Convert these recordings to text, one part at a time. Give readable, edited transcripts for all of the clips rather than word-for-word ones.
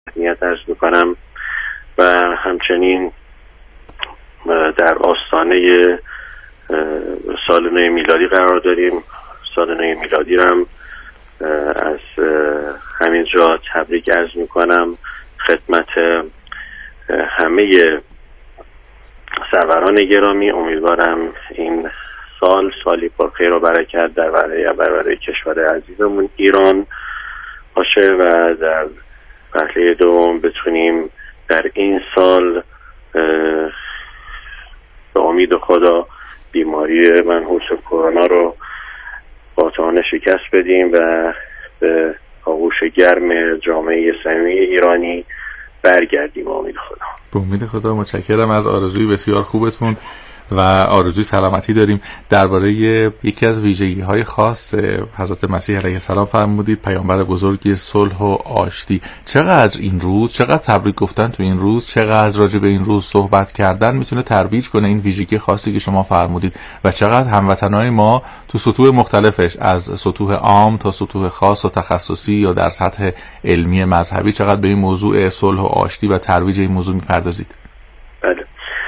تهنیت عرض میکنم و همچنین در آستانه سال نو میلادی قرار داریم. سال نو میلادی رم از همین جا تبریک عرض میکنم خدمت همه سروران گرامی. امیدوارم این سالی پر خیر و برکت در برای کشور عزیزمون ایران باشه و در پهله دوم بتونیم در این سال به امید خدا بیماری منحوس کرونا رو قاطعانه شکست بدیم و به آغوش گرم جامعه صمیمی ایرانی برگردیم. امید خدا. به امید خدا. متشکرم از آرزوی بسیار خوبتون و آرزوی سلامتی داریم. درباره یکی از ویژگی‌های خاص حضرت مسیح علیه السلام فرمودید، پیامبر بزرگ صلح و آشتی. چقدر این روز، چقدر تبریک گفتن تو این روز، چقدر راجع به این روز صحبت کردن میتونه ترویج کنه این ویژگی خاصی که شما فرمودید و چقدر هموطنای ما تو سطوح مختلفش، از سطوح عام تا سطوح خاص و تخصصی یا در سطح علمی مذهبی، چقدر به این موضوع صلح و آشتی و ترویج این موضوع میپردازید. بله.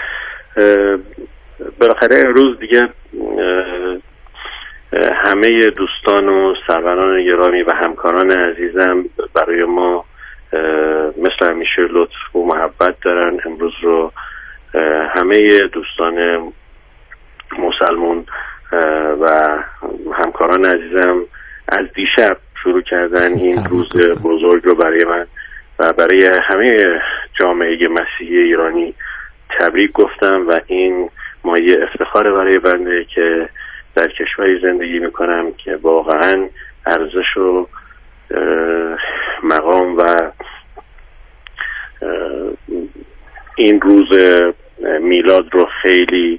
بالاخره روز دیگه همه دوستان و سروران گرامی و همکاران عزیزم برای ما مثل همیشه لطف و محبت دارن. امروز رو همه دوستان مسلمون و همکاران عزیزم از دیشب شروع کردن این روز بزرگ رو برای من و برای همه جامعه مسیحی ایرانی تبریک گفتم و این مایه افتخار برای بنده که در کشوری زندگی میکنم که واقعا ارزش و مقام و این روز میلاد رو خیلی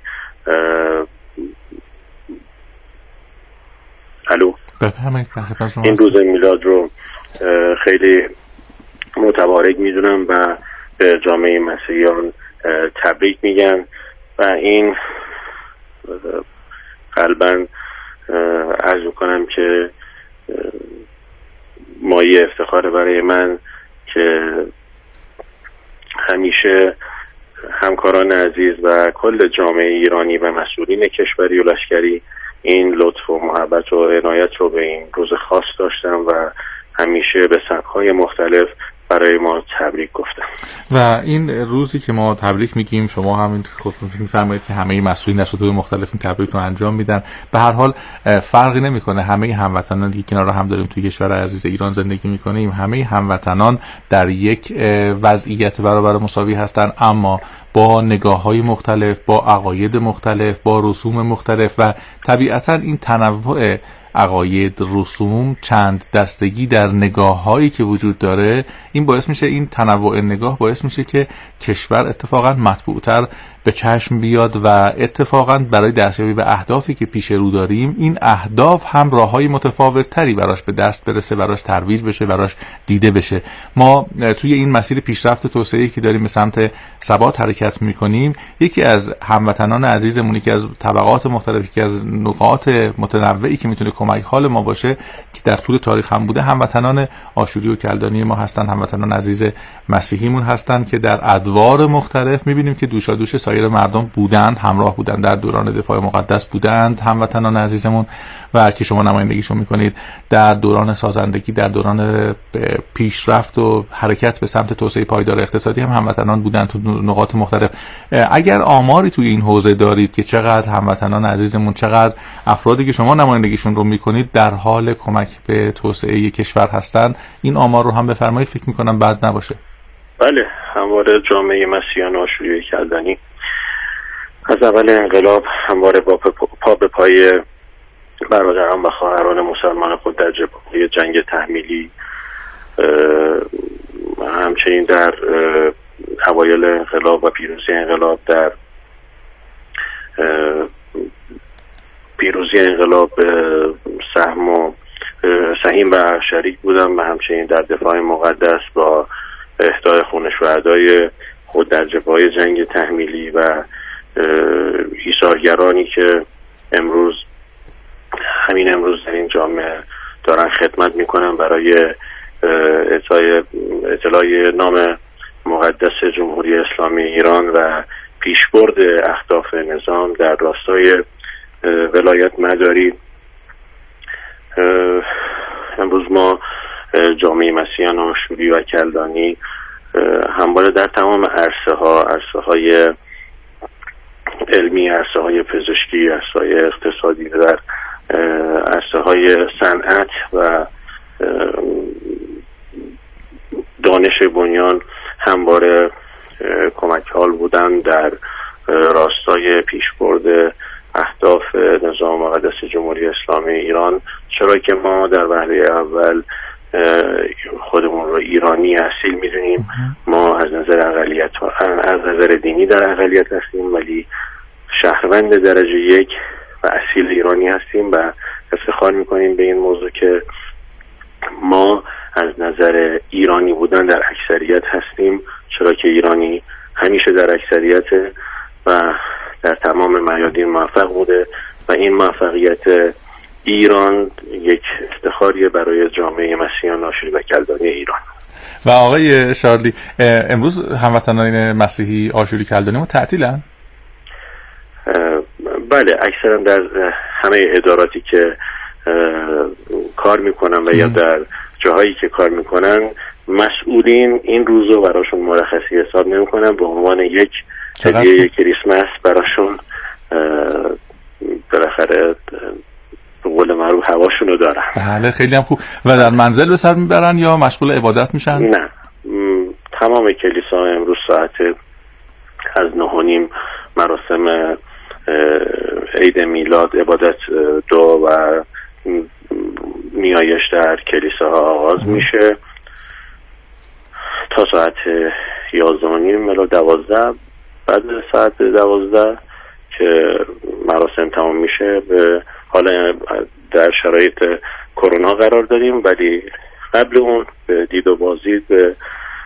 این روز میلاد رو خیلی متبارک میدونم و به جامعه مسیحیان تبریک میگم و این قلباً عرض میکنم که مایه افتخار برای من که همیشه همکاران عزیز و کل جامعه ایرانی و مسئولین کشوری و لشکری این لطف و محبت و عنایت رو به این روز خاص داشتم و همیشه به سبک‌های مختلف برای ما تبریک گفتم. و این روزی که ما تبریک میگیم، شما همین خودتون میفرمایید که همه مسئولین در سطوح مختلف این تبریک رو انجام میدن. به هر حال فرقی نمیکنه، همه هموطنانی که کنار هم داریم توی کشور عزیز ایران زندگی میکنیم، همه هموطنان در یک وضعیت برابر مساوی هستن، اما با نگاه‌های مختلف، با عقاید مختلف، با رسوم مختلف و طبیعتاً این تنوع عقاید، رسوم، چند دستگی در نگاه‌هایی که وجود داره، این باعث میشه، این تنوع نگاه باعث میشه که کشور اتفاقا مطبوعتر به چشم بیاد و اتفاقا برای دستیابی به اهدافی که پیش رو داریم، این اهداف هم راه‌های متفاوت‌تری براش به دست برسه، براش ترویج بشه، براش دیده بشه. ما توی این مسیر پیشرفت و توسعه‌ای که داریم به سمت ثبات حرکت می‌کنیم، یکی از هموطنان عزیزمون، یکی از طبقات مختلف، یکی از نقاط متنوعی که میتونه کمک حال ما باشه که در طول تاریخ هم بوده، هموطنان آشوری و کلدانی ما هستن، هموطنان عزیز مسیحیمون هستن که در ادوار مختلف می‌بینیم که دوشادوش سایر مردم بودند، همراه بودند، در دوران دفاع مقدس بودند هموطنان عزیزمون و که شما نمایندگیشون میکنید، در دوران سازندگی، در دوران پیشرفت و حرکت به سمت توسعه پایدار اقتصادی هم هموطنان بودند تو نقاط مختلف. اگر آماری توی این حوزه دارید که چقدر هموطنان عزیزمون، چقدر افرادی که شما نمایندگیشون رو میکنید در حال کمک به توسعه کشور هستند، این آمار رو هم بفرمایید، فکر میکنم بد نباشه. بله، همواره جامعه مسیحیان آشوری کلدانی از اول انقلاب همواره با پا به پای برادران و خواهران مسلمان خود در جبهه جنگ تحمیلی، همچنین در اوایل انقلاب و پیروزی انقلاب، در پیروزی انقلاب سهیم و شریک بودم و همچنین در دفاع مقدس با اهدای خون شهدای خود در جبهه جنگ تحمیلی و ایثارگرانی که همین امروز در این جامعه دارن خدمت میکنن برای اطلاع نام مقدس جمهوری اسلامی ایران و پیشبرد اهداف نظام در راستای ولایت مداری. امروز ما جامعه مسیحیان آشوری و کلدانی همواره در تمام عرصه های علمی، عرصه های پزشکی، عرصه های اقتصادی، در عرصه های صنعت و دانش بنیان همواره کمک حال بودن در راستای پیشبرد اهداف نظام مقدس جمهوری اسلامی ایران. چرا که ما در وهله اول خودمون رو ایرانی اصیل میدونیم، ما از نظر دینی در اقلیت هستیم ولی شهروند درجه 1 و اصیل ایرانی هستیم و افتخار میکنیم به این موضوع که ما از نظر ایرانی بودن در اکثریت هستیم، چرا که ایرانی همیشه در اکثریت و در تمام میادین موفق بوده و این موفقیت ایران یک افتخاریه برای جامعه مسیحیان آشوری و کلدانی ایران. و آقای شارلی، امروز هموطنان مسیحی آشوری کلدانی ما تعطیلن؟ بله، اکثرا در همه اداراتی که کار میکنن و یا در جاهایی که کار میکنن مسئولین این روزو براشون مرخصی حساب نمیکنن، به عنوان یک هدیه کریسمس براشون بالاخره به قول معروف هواشونو دارن. بله، خیلی هم خوب. و در منزل به سر میبرن یا مشغول عبادت میشن؟ نه، تمام کلیسا امروز ساعت از 9:30 مراسم عید میلاد، عبادت دعا و نیایش در کلیساها آغاز میشه تا ساعت 11:30 الی 12. بعد ساعت 12 که مراسم تمام میشه، به حالا در شرایط کرونا قرار داریم ولی قبل اون به دید و بازدید، به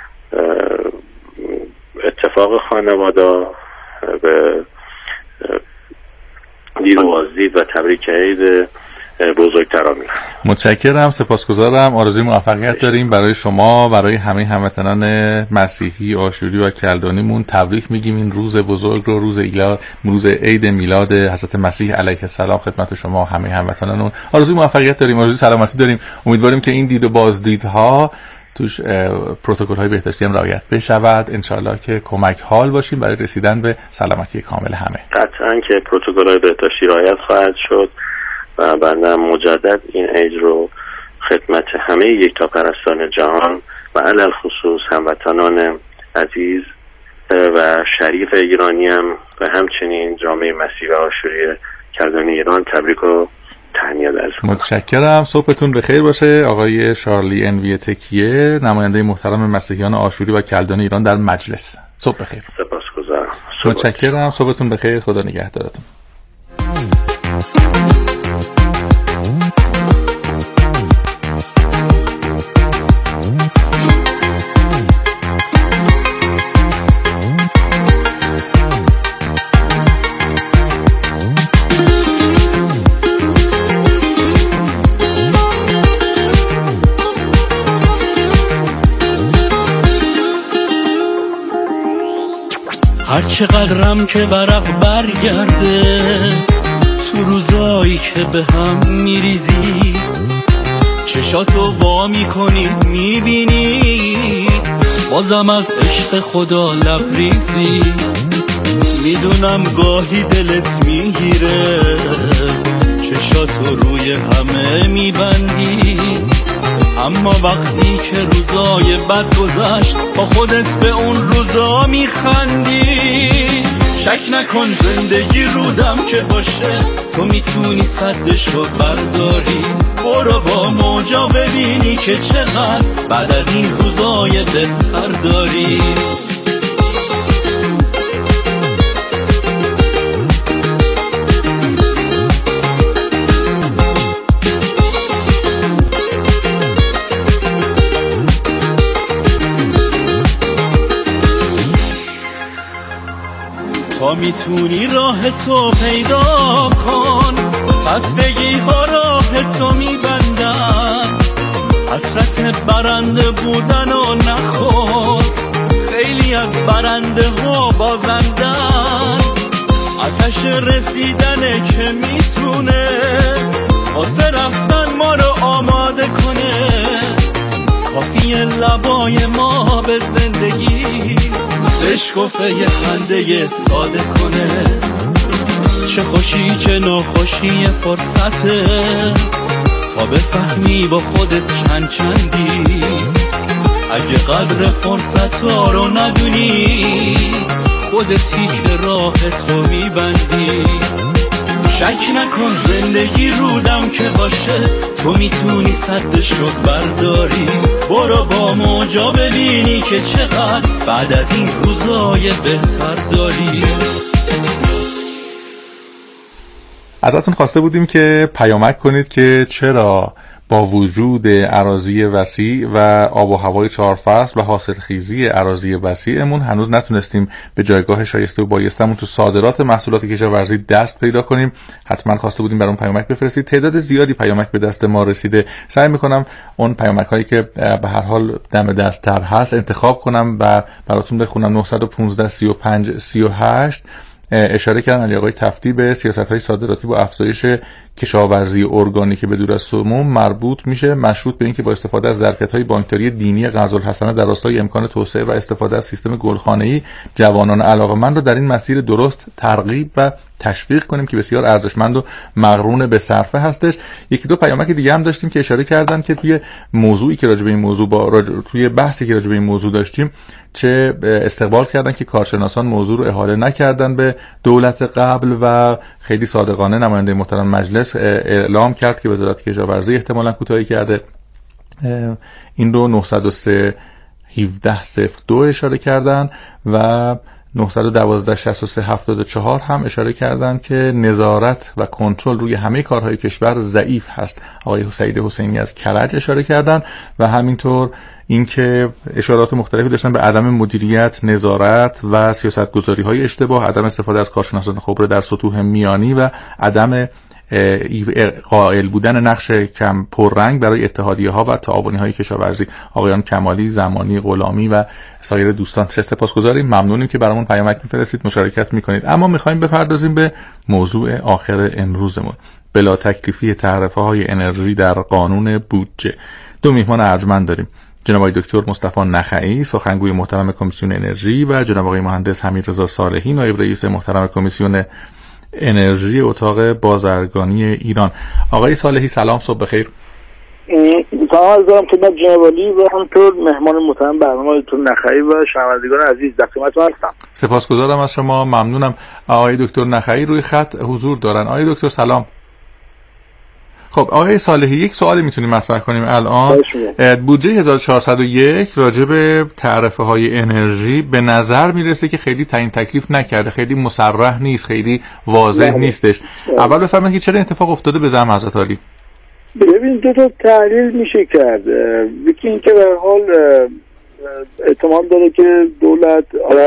اتفاق خانواده، به دید و بازدید و تبریک عید بزرگتران. متشکرم، سپاسگزارم. آرزوی موفقیت داریم برای شما، برای همه هموطنان مسیحی آشوری و کلدانیمون. تبریک میگیم این روز بزرگ رو، روز عید میلاد حضرت مسیح علیه السلام خدمت شما همه هموطنانمون. آرزوی موفقیت داریم، آرزوی سلامتی داریم. امیدواریم که این دید و بازدیدها توش پروتکل‌های بهداشتی هم رعایت بشود. انشالله که کمک حال باشیم برای رسیدن به سلامتی کامل همه. قطعاً که پروتکل‌های بهداشتی رعایت خواهد شد و بنده مجدد این عید رو خدمت همه یکتاپرستان جهان و علل خصوص هموطنان عزیز و شریف ایرانی هم و همچنین جامعه مسیحی و آشوری کلدانی ایران تبریک و تهنیت عرض می‌کنم. متشکرم. صبحتون بخیر باشه. آقای شارلی انوی تکیه، نماینده محترم مسیحیان آشوری و کلدانی ایران در مجلس. صبح بخیر. سپاسگزارم. متشکرم. صبحتون بخیر. خدا نگهدارتون. هر چقدرم که برق برگرده تو روزایی که به هم میریزی، چشاتو وا میکنی میبینی بازم از عشق خدا لبریزی. میدونم گاهی دلت میگیره چشاتو روی همه میبندی، اما وقتی که روزای بد گذشت با خودت به اون روزا میخندی. شک نکن زندگی رودم که باشه، تو میتونی صدشو برداری. برو با موجا ببینی که چقدر بعد از این روزای بهتر داری. تا میتونی راه تو پیدا کن، خستگی ها راه تو میبندن. حسرت برنده بودن و نخور، خیلی از برنده ها بازندن، آتش رسیدنه که میتونه واسه رفتن ما رو آماده کنه، کافیه لبای ما به زندگی بشکفه یه خنده ساده کنه، چه خوشی چه ناخوشی فرصته تا بفهمی با خودت چند چندی، اگه قدر فرصت ها رو ندونی خودتی که راه تو میبندی، شک نکن زندگی رودم که باشه، تو میتونی سدشو برداری، برو با موجا ببینی که چقدر بعد از این روزای بهتر داری. ازتون خواسته بودیم که پیامک کنید که چرا با وجود اراضی وسیع و آب و هوای 4 فصل و حاصلخیزی اراضی وسیعمون هنوز نتونستیم به جایگاه شایسته و بایستمون تو صادرات محصولات کشاورزی دست پیدا کنیم. حتما خواسته بودیم برام پیامک بفرستید. تعداد زیادی پیامک به دست ما رسیده. سعی میکنم اون پیامک هایی که به هر حال دم دست‌تر هست انتخاب کنم و براتون بخونم. 915 35 38 اشاره کردن علی آقای تفتی به سیاست‌های صادراتی با افزایش کشاورزی ارگانیک به دور از سموم مربوط میشه، مشروط به اینکه با استفاده از ظرفیت‌های بانکداری دینی غزالحسنه در راستای امکان توسعه و استفاده از سیستم گلخانه‌ای جوانان علاقه‌مند رو در این مسیر درست ترغیب و تشویق کنیم که بسیار ارزشمند و مقرون به صرفه هستش. یکی دو پیامک دیگه هم داشتیم که اشاره کردن که توی موضوعی که راجع به این موضوع توی بحثی که راجع به این موضوع داشتیم چه استقبال کردن که کارشناسان موضوع رو احاله نکردن به دولت قبل و خیلی صادقانه نماینده محترم مجلس اعلام کرد که وزارت کشاورزی احتمالاً کوتاهی کرده. این رو 903 1702 اشاره کردن و 912 63 74 هم اشاره کردن که نظارت و کنترل روی همه کارهای کشور ضعیف هست. آقای سعید حسینی از کرج اشاره کردن و همینطور اینکه اشارات مختلفی داشتن به عدم مدیریت، نظارت و سیاست‌گذاری‌های اشتباه، عدم استفاده از کارشناسان خبره در سطوح میانی و عدم قائل بودن نقش کم پررنگ برای اتحادیه‌ها و تعاونی‌های کشاورزی. آقایان کمالی، زمانی، غلامی و سایر دوستان چه سپاسگزاریم، ممنونیم که برامون پیامک می‌فرستید، مشارکت می‌کنید. اما می‌خوایم بپردازیم به موضوع آخر امروزمون، بلا تکلیفی تعرفه‌های انرژی در قانون بودجه. دو میهمان ارجمند داریم، جناب آقای دکتر مصطفی نخعی صحنگوی محترم کمیسیون انرژی و جناب آقای مهندس حمیدرضا صالحی نایب رئیس محترم کمیسیون انرژی اتاق بازرگانی ایران. آقای صالحی سلام، صبح بخیر. سلام عرض دارم خدمت جناب عالی و همینطور مهمان محترم برنامه دکتر نخعی و شنوندگان عزیز، در خدمتتون هستم. سپاسگزارم از شما، ممنونم. آقای دکتر نخعی روی خط حضور دارن. آقای دکتر سلام. خب آقای صالحی، یک سوالی میتونیم مطرح کنیم الان. بودجه 1401 راجع به تعرفه های انرژی به نظر میرسه که خیلی تعیین تکلیف نکرده، خیلی مصرح نیست، خیلی واضح نیستش. اول بفرمایید که چرا اتفاق افتاده به زعم حضرت عالی؟ ببین دو تا تحلیل میشه کرد. یکی این که به هر حال احتمال داره که دولت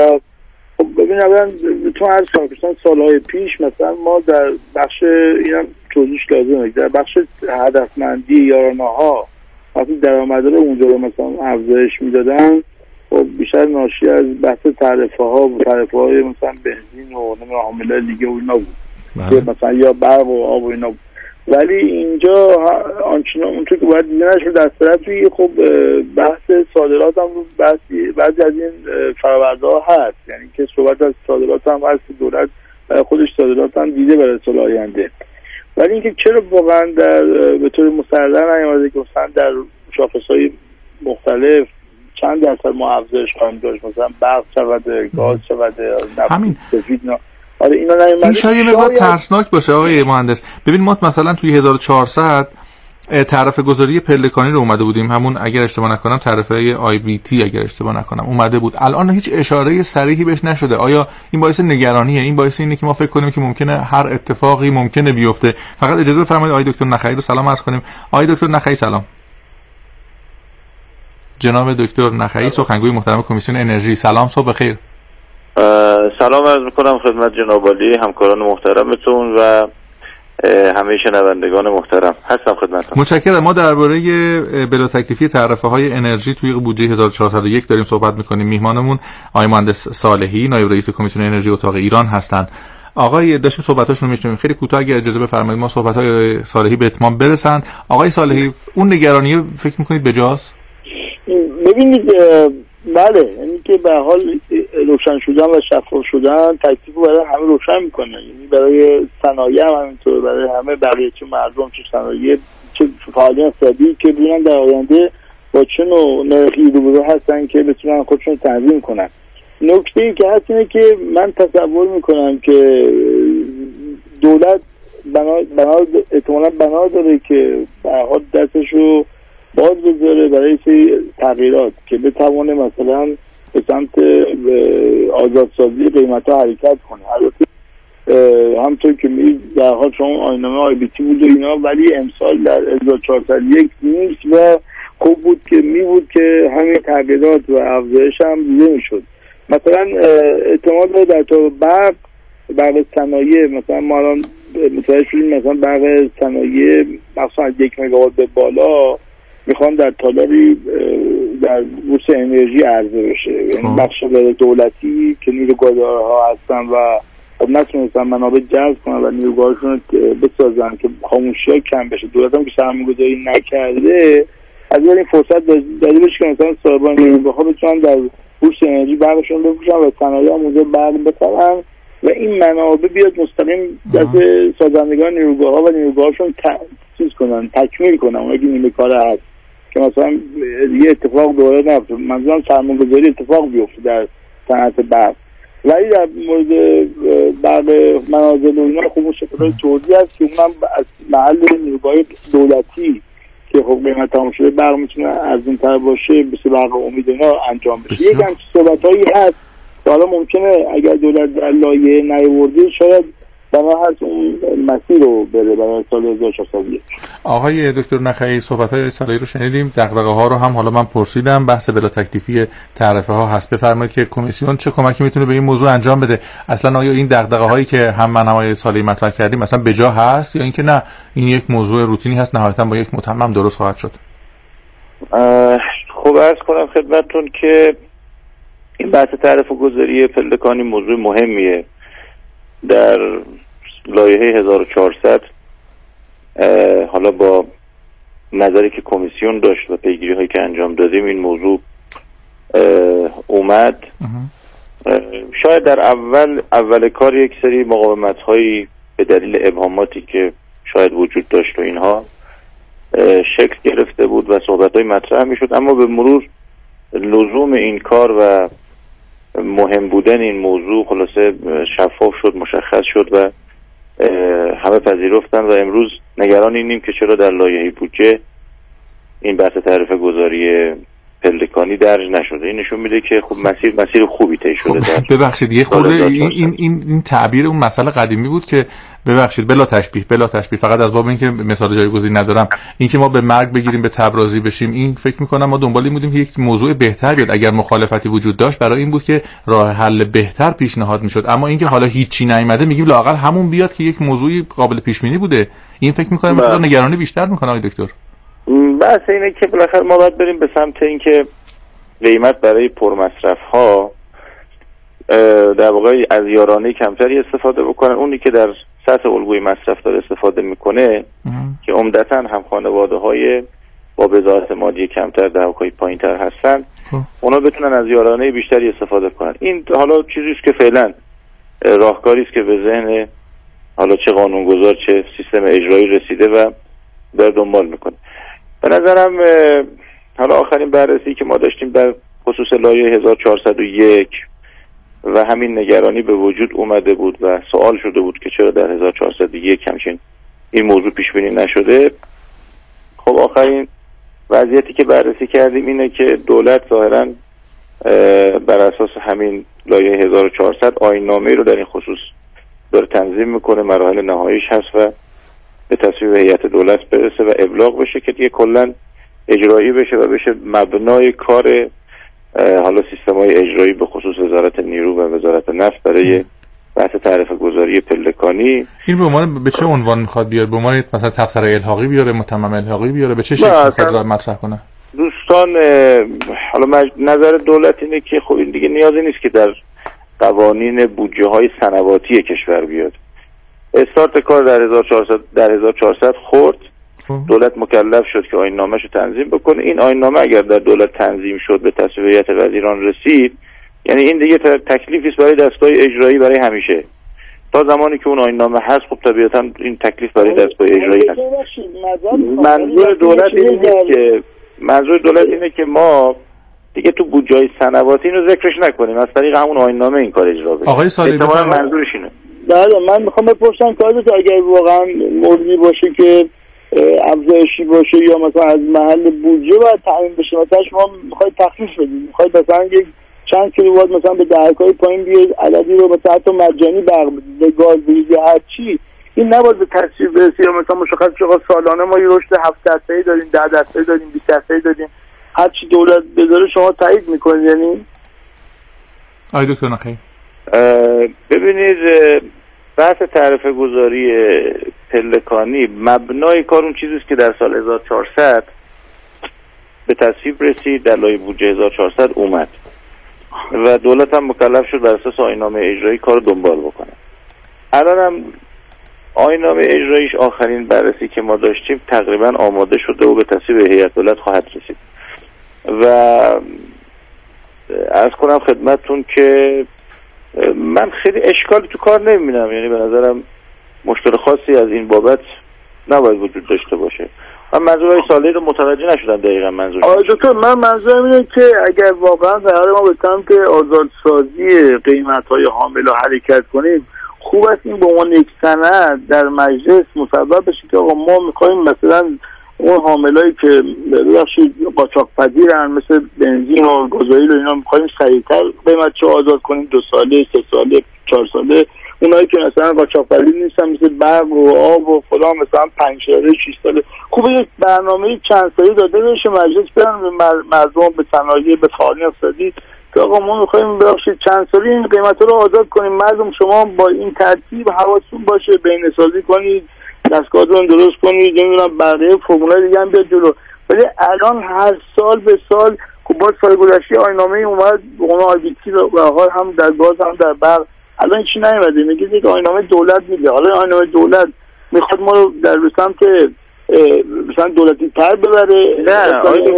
ببین اولا تو هر سالهای پیش مثلا ما در بخش اینم توضیحش لازمه، در بخش هدفمندی یارانه‌ها وقتی درآمدها رو اونجا رو مثلا افزایش میدادن، خب بیشتر ناشی از بحث تعرفه‌های مثلا بنزین و عاملای دیگه و اینا بود، مثلا یا برق و آب و اینا بود. ولی اینجا آنچنان اونطور که باید دیده نشد. در طرفی خب بحث صادرات هم بعضی از این فرآورده‌ها هست، یعنی که صحبت از صادرات هم هست، دولت خودش صادرات هم دیده برای سال آینده. ولی اینکه چرا واقعا به طور مسلم نیامده که مثلا در شاخص‌های مختلف چند درصد ما افزایش خواهیم داشت، مثلا برق چقدر، گاز چقدر، همین سفید آره این شاید مقدار ترسناک باشه آقای مهندس. ببین ما مثلا توی 1400 تعرفه گذاری پلکانی رو اومده بودیم، همون اگر اشتباه نکنم تعرفه IBT اگر اشتباه نکنم اومده بود. الان هیچ اشاره صریحی بهش نشده. آیا این باعث نگرانیه؟ این باعث اینه که ما فکر کنیم که ممکنه هر اتفاقی ممکنه بیفته؟ فقط اجازه بفرمایید آقای دکتر نخعی رو سلام عرض کنیم. آقای دکتر نخعی سلام. جناب دکتر نخعی سخنگوی محترم کمیسیون انرژی، سلام، صبح بخیر. سلام عرض میکنم خدمت جناب عالی، همکاران محترمتون و همه شنوندگان محترم. هستم خدمتتون. متشکرم. ما درباره بلا تکلیفی تعرفه‌های انرژی توی بودجه 1401 داریم صحبت می‌کنیم. میهمانمون آقای مهندس صالحی، نایب رئیس کمیسیون انرژی اتاق ایران هستند. آقای داشتیم صحبتاشون رو میشنویم. خیلی کوتاه اگه اجازه بفرمایید ما صحبت‌های صالحی به اتمام برسن. آقای صالحی، اون نگرانی فکر می‌کنید بجاست؟ ببینید بله، یعنی که به حال روشن شدن و شفاف شدن تکلیف رو برای همه روشن میکنه، یعنی برای صنایع هم همینطور، برای همه بقیه چه مردم چه صنایع چه فعالین اقتصادی که ببینن در آینده با چه نوع نرخی روبرو هستن که بتونن خودشون تنظیم کنن. نکته ای که هست اینه که من تصور میکنم که دولت احتمالاً بنا داره که به حال دستش رو باز بذاره برای تغییرات که بتوانه مثلا به سمت آزادسازی قیمت‌ها حرکت کنه. البته همطور که در حال شما آیین‌نامه آی‌بی‌تی بود و اینا، ولی امسال در 1401 نیست و خوب بود که که همین تغییرات و افزایش هم دیده میشد. مثلا احتمال داره در تو برق صنایع، مثلا ما الان متوجه شدیم مثلا برق صنایع مثلا 1 مگاوات به بالا میخوان در تالاری در بورس انرژی عرضه بشه، یعنی بخش دولتی که نیروگذارها هستن و نتونستن منابع جذب کنن و نیروگذارشون بسازن که خاموشی‌ها کم بشه. دولت هم که سرمایه‌گذاری نکرده از این فرصت داده بشه که مثلا صاحبان نیروگاه‌ها بتونن در بورس انرژی برقشون بفروشن و صنایع هم اونجا برق بخرن و این منابع بیاد مستقیم دست سازندگان نیروگاه‌ها و نیروگاه‌هاشون تکمیل کنن اون اگه نیمه کار هست که مثلا یه اتفاق دوباره نیفته. منظورم سرمایه‌گذاری اتفاق بیفته در صنعت برق. ولی در مورد برق منازل و اینا خب شکل‌های توزیع هست که اونم از محل نیروگاه دولتی که خب قیمت تمام شده برق میتونه ارزان‌تر باشه، مثل برق امید اینا انجام بشه. یک همچین صحبت‌هایی هست که حالا ممکنه اگر دولت در لایحه نیاورده شاید بنا هست اون مسیر رو بره برای سال 1401. آقای دکتر نخعی، صحبت‌های صالحی رو شنیدیم، دغدغه‌ها رو هم حالا من پرسیدم. بحث بلا تکلیفی تعرفه ها هست. بفرمایید که کمیسیون چه کمکی میتونه به این موضوع انجام بده؟ اصلا آیا این دغدغه‌هایی که هم من هم آقای صالحی مطرح کردیم مثلا بجا هست یا اینکه نه این یک موضوع روتینی هست نهایتاً با یک متمم درست خواهد شد؟ خب عرض کنم خدمتتون که این بحث تعرفه گذاری پلکانی موضوع مهمیه. در لایحه 1400 حالا با نظری که کمیسیون داشت و پیگیری هایی که انجام دادیم این موضوع اومد. شاید در اول کار یک سری مقاومت هایی به دلیل ابهاماتی که شاید وجود داشت و اینها شکل گرفته بود و صحبت های مطرح می شد، اما به مرور لزوم این کار و مهم بودن این موضوع خلاصه شفاف شد، مشخص شد و همه پذیرفتن و امروز نگران اینیم که چرا در لایحه بودجه این بحث تعرفه گذاری پلکانی درج نشده. این نشون میده که خب مسیر خوبی طی شده. خب ببخشید یه خورده این تعبیر اون مسئله قدیمی بود که ببخشید بلا تشبیه فقط از باب اینکه مثال جایگزین ندارم، اینکه ما به مرگ بگیریم به تبرازی بشیم، این فکر میکنم ما دنبال این بودیم که یک موضوع بهتر بیاد. اگر مخالفتی وجود داشت برای این بود که راه حل بهتر پیشنهاد میشد، اما اینکه حالا هیچی نیامده میگیم لااقل همون بیاد که یک موضوعی قابل پیش بینی بوده. این فکر میکنم مثلا نگرانی بیشتر میکنه آقای دکتر. بس اینه که بالاخره ما باید بریم به سمت اینکه قیمت برای پرمصرف ها در واقع از یارانه کمتری استفاده بکنن. اونی که در سطح الگوی مصرف داره استفاده میکنه که عمدتاً هم خانواده های با بضاعت مالی کمتر دهکای پایین تر هستن، اونا بتونن از یارانه بیشتری استفاده کنن. این حالا چیزی است که فعلا راهکاری است که به ذهن حالا چه قانونگذار چه سیستم اجرایی رسیده و داره دنبال میکنه. به نظرم حالا آخرین بررسی که ما داشتیم در خصوص لایحه 1401 و همین نگرانی به وجود اومده بود و سوال شده بود که چرا در 1401 همچین این موضوع پیش بینی نشده. خب آخرین وضعیتی که بررسی کردیم اینه که دولت ظاهراً بر اساس همین لایحه 1400 آیین‌نامه‌ای رو در این خصوص داره تنظیم میکنه، مراحل نهاییش هست و به تصویب هیئت دولت برسه و ابلاغ بشه که دیگه کلاً اجرایی بشه و بشه مبنای کار حالا سیستم‌های اجرایی به خصوص وزارت نیرو و وزارت نفت برای بحث تعرفه گذاری پلکانی. این به عنوان به چه عنوان میخواد بیاد؟ به عنوان مثلا تفسیر الحاقی بیاره، متمم الحاقی بیاره، به چه شکل میخواد مطرح کنه؟ دوستان حالا نظر دولت اینه که خب این دیگه نیازی نیست که در قوانین بودجه های سنواتی کشور بیاد. استارت کار در 1400 خورد، دولت مکلف شد که آیین‌نامه‌شو تنظیم بکنه. این آیین‌نامه اگر در دولت تنظیم شد به تصویب هیئت وزیران رسید، یعنی این دیگه تکلیفی است برای دستگاه اجرایی برای همیشه. تا زمانی که اون آیین‌نامه هست خب طبیعتاً این تکلیف برای دستگاه اجرایی هست. منظور دولت اینه که ما دیگه تو بودجه سنواتی اینو ذکرش نکنیم، از طریق همون آیین‌نامه این کار اجرا بشه. آقای صالحی منظورش اینه. بله، من میخوام بپرسم که اگر واقعا موردی باشه که افزایشی باشه یا مثلا از محل بودجه باید تعیین بشه، مثلا شما میخواید تخفیف بدید، میخواید مثلا یک چند کیلووات مثلا به دهک‌های پایین بیاید عددی رو مثلا حتی مجانی برق بدید، به گاز بدید یا هر چی، این نباید به تصویب برسه. یا مثلا مشخص شه سالانه ما یه رشد 7% داریم، 10% داریم، 20% داریم، هر چی دولت بذاره شما تایید میکنید. یعنی آقای دکتر نخعی ببینید، بحث تعرفه گذاری پلکانی مبنای کار اون چیزیست که در سال 1400 به تصویب رسید، در لایحه بودجه 1400 اومد و دولت هم مکلف شد بر اساس آیین‌نامه اجرایی کار دنبال بکنه. الان هم آیین‌نامه اجراییش آخرین بررسی که ما داشتیم تقریبا آماده شده و به تصویب هیئت دولت خواهد رسید و عرض کنم خدمتتون که من خیلی اشکالی تو کار نمیبینم، یعنی به نظرم مشکل خاصی از این بابت نباید وجود داشته باشه. من منظورهای صالحی رو متوجه نشدم دقیقا منظور. آقای دکتر، من منظورم اینه که اگر واقعا قرار ما به سمت آزادسازی قیمت‌های حامل حرکت کنیم، خوب است این به عنوان یک سند در مجلس مصوب بشه که آقا ما می‌خوایم مثلا اون حاملایی که ببخشید قاچاق پذیرن مثل بنزین و گازوئیل و اینا می‌خوایم سریعتر قیمتشو آزاد کنیم، 2 ساله، 3 ساله، 4 ساله. اونایی که مثلا قاچاق پذیر نیستن مثل برق و آب و فلان مثلا 5 ساله، 6 ساله. خوبه یک برنامه چند ساله داده بشه مجلس، برن به مردم، به صنایع، به فعالین اقتصادی که آقا ما می‌خوایم ببخشید چند ساله این قیمتا رو آزاد کنیم. مردم شما با این ترتیب حواستون باشه، بینه‌سازی کنید، دستگاهتون درست کنید، نمیدونم بقیه فرمولای دیگه هم بیاد جلو. ولی الان هر سال به سال خب باز سال گذشته آیین‌نامه اومد، اون آیبیتی به حال هم در گاز هم در برق، الان چی نیومده؟ میگه یک آیین‌نامه دولت میده. حالا آیین‌نامه دولت میخواد ما رو در سمت مثلا دولتی تر ببره. نه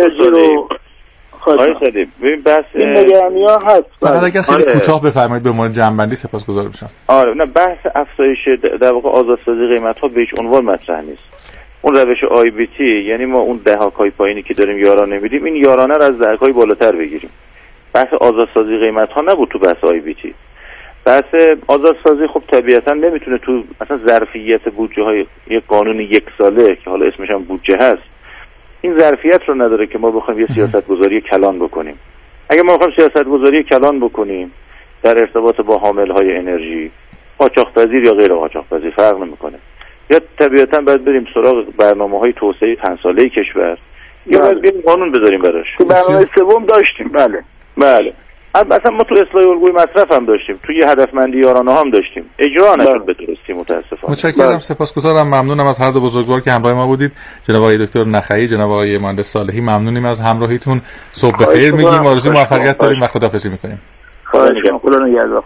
آقای صدیق ببین بحث این نگرانی‌ها هست. فقط اگر خیلی کوتاه بفرمایید به مورد جنبندی سپاسگزار میشم. نه بحث افزایش در واقع آزادسازی قیمت‌ها به هیچ عنوان مطرح نیست. اون روش آی بی تی، یعنی ما اون دهک‌های پایینی که داریم یارانه میدیم، این یارانه رو از دهک‌های بالاتر بگیریم. بحث آزادسازی قیمت‌ها نبود تو بحث آی بی تی. بحث آزادسازی خب طبیعتاً نمیتونه تو مثلا ظرفیت بودجه‌های یک قانون 1 ساله که حالا اسمش هم بودجه هست، این ظرفیت رو نداره که ما بخوایم یه سیاست‌گذاری کلان بکنیم. اگه ما بخوایم سیاست‌گذاری کلان بکنیم در ارتباط با حامل‌های انرژی، قاچاق‌پذیر یا غیر قاچاق‌پذیر فرق نمی‌کنه، یا طبیعتاً باید بریم سراغ برنامه‌های توسعه 5 ساله‌ای کشور، یا باید بریم قانون بذاریم براش. تو برنامه سوم داشتیم. بله. مثلا ما تو اصلاح الگوی مصرف هم داشتیم، توی هدفمندی یارانه هم داشتیم، اجرا نشد به درستی متاسفانه. متشکرم، سپاسگزارم، ممنونم از هر دو بزرگوار که همراه ما بودید، جناب آقای دکتر نخعی، جناب آقای مهندس صالحی. ممنونیم از همراهیتون. صبح بخیر میگیم، آرزوی موفقیت داریم و خداحافظی میکنیم. خدا نگهدار.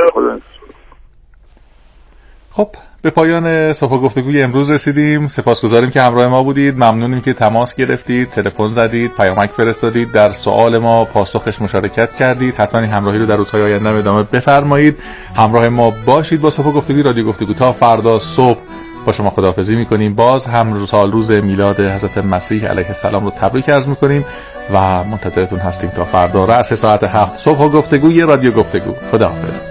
خب به پایان صبح گفتگوی امروز رسیدیم. سپاسگزاریم که همراه ما بودید، ممنونیم که تماس گرفتید، تلفن زدید، پیامک فرستادید، در سوال ما پاسخش مشارکت کردید. حتما این همراهی رو در روزهای آینده ادامه بفرمایید. همراه ما باشید با صبح گفتگوی رادیو گفتگو. تا فردا صبح با شما خداحافظی می‌کنیم. باز هم سال روز میلاد حضرت مسیح علیه السلام رو تبریک عرض می‌کنیم و منتظرتون هستیم تا فردا رأس ساعت 7 صبح گفتگوی رادیو گفتگو. خداحافظ.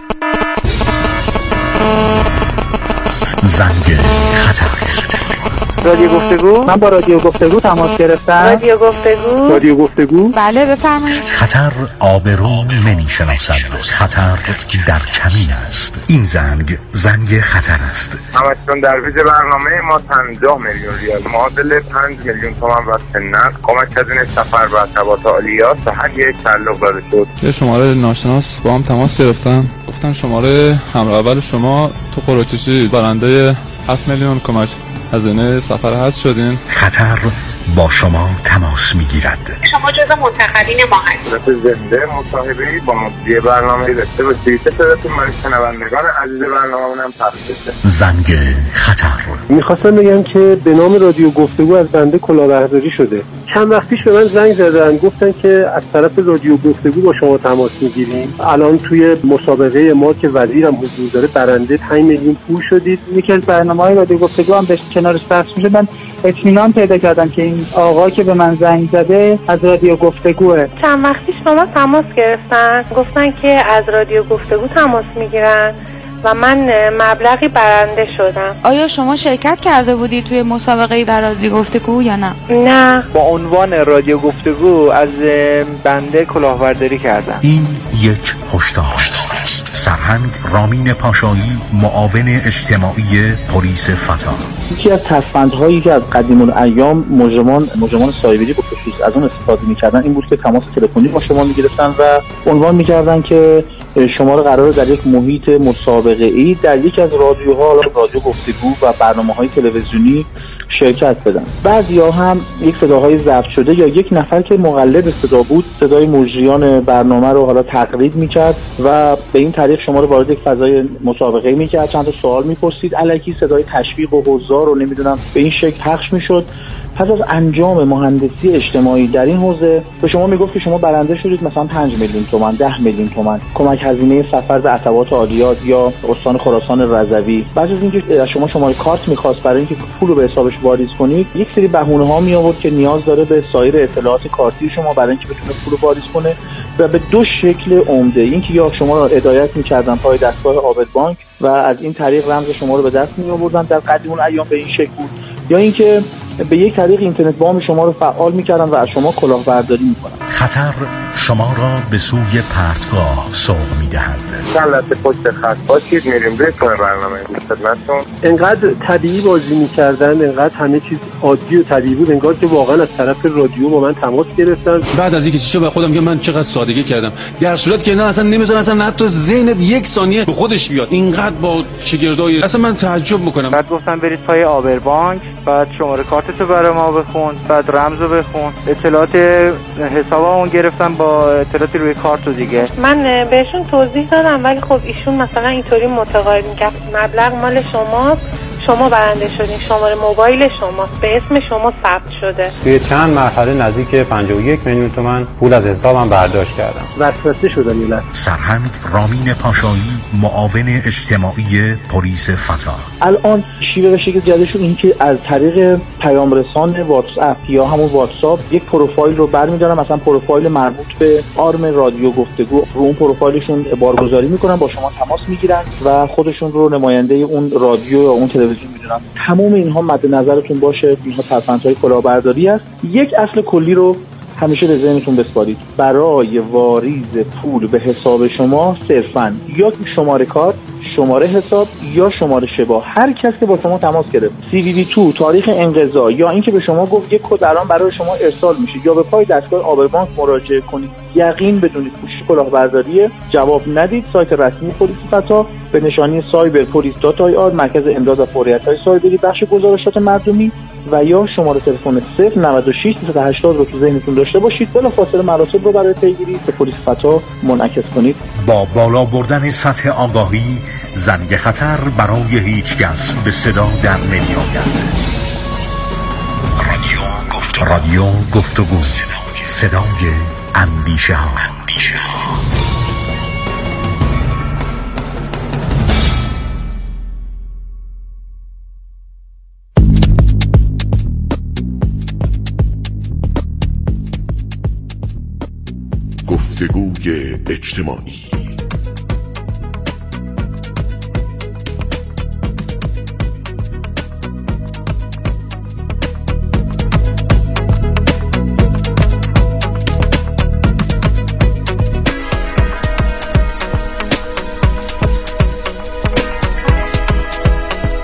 زنگ خطر رادیو گفتگو. من با رادیو گفتگو تماس گرفتم. رادیو گفتگو. بله بفرمایید. خطر آبرو نمی‌شناسد، خطر در کمین است. این زنگ خطر است. همچون در ویژه برنامه ما 50 میلیون ریال معادل 5 میلیون تومان واسه نقد کمک از این سفر و ارتباط عالیات به هر یک تعلق داده شد. یه شماره ناشناس با هم تماس گرفتم، گفتن شماره همراه اول شما تو قرعه‌کشی برنده 7 میلیون کمک هزینه سفر هست شدین. خطر با شما تماس میگیرد. شما جزو منتخبین ما هستید. زنده مصاحبه‌ای با مدیر برنامه داشته باشید. صداتون برای شنوندگان عزیز برنامه‌مون هم پخش بشه. زنگ خطر. میخواستم بگم که به نام رادیو گفتگو از بنده کلاهبرداری شده. چند وقت پیش به من زنگ زدن، گفتن که از طرف رادیو گفتگو با شما تماس میگیریم. الان توی مسابقه ما که وزیرم حضور داره برنده 5 میلیون پول شدید. یکی از برنامه‌های رادیو گفتگو هم به کنارش پخش میشه. من اطمینان پیدا کردم که این آقا که به من زنگ زده از رادیو گفتگوه. چند وقت پیش با ما تماس گرفتن، گفتن که از رادیو گفتگو تماس میگیرن و من مبلغی برنده شدم. آیا شما شرکت کرده بودی توی مسابقه در رادیو گفتگو یا نه؟ نه. با عنوان رادیو گفتگو از بنده کلاهبرداری کردم. این یک هشدار است. سرهنگ رامین پاشایی، معاون اجتماعی پلیس فتا. یکی از ترفندهایی که از قدیم الایام مجرمان سایبری به خصوص از اون استفاده می‌کردن این بود که تماس تلفنی با شما می‌گرفتن و عنوان می‌کردن که شما رو قراره در یک محیط مسابقه‌ای در یک از رادیوها، رادیو گفتگو و برنامه‌های تلویزیونی شرکت بدن. بعضیا هم یک صداهای ضبط شده یا یک نفر که مقلد صدا بود صدای مجریان برنامه رو حالا تقلید می‌کرد و به این طریق شما رو وارد یک فضای مسابقه‌ای می‌کرد. چند تا سوال می‌پرسید، الکی صدای تشویق و حضار رو نمی‌دونم به این شکل پخش می‌شد. پس از انجام مهندسی اجتماعی در این حوزه به شما میگفت که شما برنده شدید مثلا 5 میلیون تومان، 10 میلیون تومان کمک هزینه سفر به عتبات عالیات یا استان خراسان رضوی. بعد از اینکه از شما شماره کارت می‌خواست برای اینکه پول رو به حسابش واریز کنید، یک سری بهونه‌ها می آورد که نیاز داره به سایر اطلاعات کارتی شما برای اینکه بتونه پول رو واریز کنه و به دو شکل عمده. اینکه یا شما رو هدایت می‌کردن پای دستگاه عابد بانک و از این طریق رمز شما رو به دست می‌آوردن، در قدیم الایام به این شکل بود، یا اینکه به یک طریق اینترنت بام شما رو فعال می‌کردن و از شما کلاهبرداری می‌کنن. خطر شما را به سوی پرتگاه سوق می‌دهد. چند لحظه پشت خط باشید، میریم روی برنامه خدمتتون. انقدر طبیعی بازی می‌کردن، انقدر همه چیز عادی و طبیعی بود، انگار که واقعا از طرف رادیو با من تماس گرفتن. بعد از اینکه چیزا به خودم که من چقدر سادگی کردم، در صورت که نه اصلا نمی‌ذارن اصلا حتی ذهنت یک ثانیه به خودش بیاد. اینقدر با شگردای اصلا من تعجب می‌کنم. بعد گفتن برید پای عابر بانک، بعد شماره کارتتو برای ما بخون، بعد رمزو بخون، اطلاعات حسابمون گرفتن با اطلاعات روی کارت دیگه. من بهشون توضیح دادم ولی خب ایشون مثلا اینطوری متقاعد می‌کرد مبلغ مال شماست، شما برنده شدین، شماره موبایل شماست، به اسم شما ثبت شده. توی چند مرحله نزدیک 51 میلیون تومان پول از حسابم برداشت کردم. وسوسه شدم یه لحظه. سرهنگ رامین پاشایی، معاون اجتماعی پلیس فتا. الان شیوه به شکل جدید شد این که از طریق پیام رسان واتس اپ یا همون واتساپ یک پروفایل رو برمی‌دارن، مثلا پروفایل مربوط به آرم رادیو گفتگو، رو اون پروفایلشون بارگذاری میکنن، با شما تماس میگیرن و خودشون رو نماینده اون رادیو یا اون تلویزیون میدونن. تمام اینها مد نظرتون باشه، اینها ترفندهای کلاهبرداری است. یک اصل کلی رو همیشه به ذهنتون بسپارید. برای واریز پول به حساب شما صرفاً یا شماره کارت، شماره حساب یا شماره شبا، هر کس که با شما تماس گرفت، CVV2 تاریخ انقضا یا اینکه به شما گفت یک کد الان برای شما ارسال میشه یا به پای دستگاه عابر بانک مراجعه کنید، یقین بدونید کلاهبرداری، جواب ندید. سایت رسمی پلیس فتا به نشانی cyberpolice.ir، مرکز امداد و فوریت‌های سایبری، بخش گزارشات مردمی، و یا شماره تلفن 096 380 رو تو ذهنتون داشته باشید. بلافاصله مراتب رو برای پیگیری به پلیس فتا منعکس کنید. با بالا بردن سطح آگاهی، زنگ خطر برای هیچ کس به صدا در نمی‌آید. رادیو گفتگو، صدای اندیشه ها. گفتگوی اجتماعی.